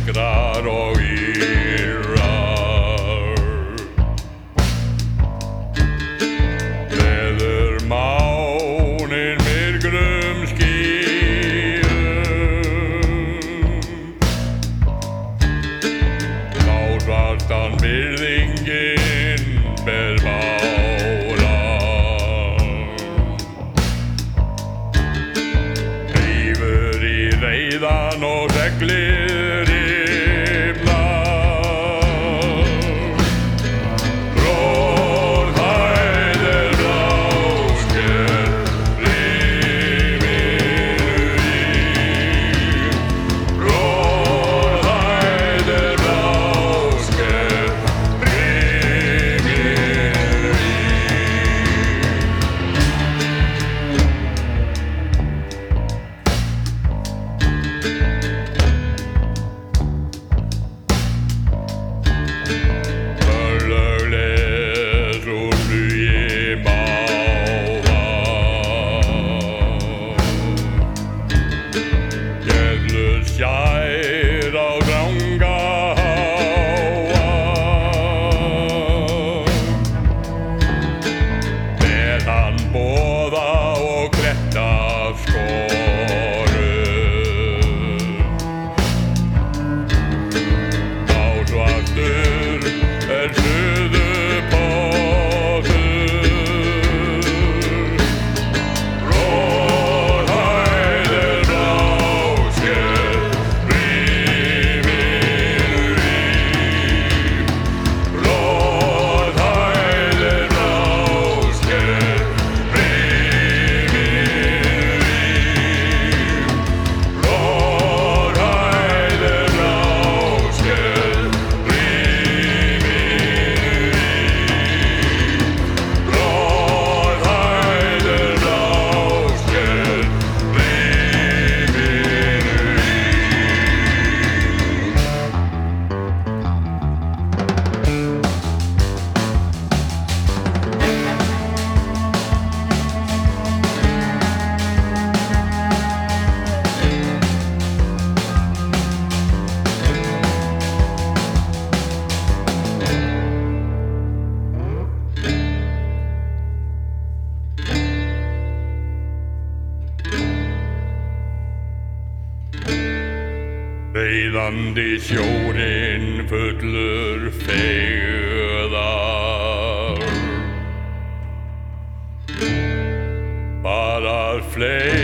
öskrar og ýrar. Veður mánin myrkrum skýjum, þá svartan virðingin ber bára. Rífur í reiðan og seglið rifnar. Róðhæðir blásker rifinu í. Róðhæðir blásker rifinu í. Örlögles úr flugi máva, Gjöflur sjær á dranga háa. Með hann boða og kletta skorum, ásvartur suðupottur. Róðhæðir blásker rifinu í. Róðhæðir blásker rifinu í. Róðhæðir blásker rifinu í. Róðhæðir blásker Veiðandi sjórinn fullur feigðar, bara fleiri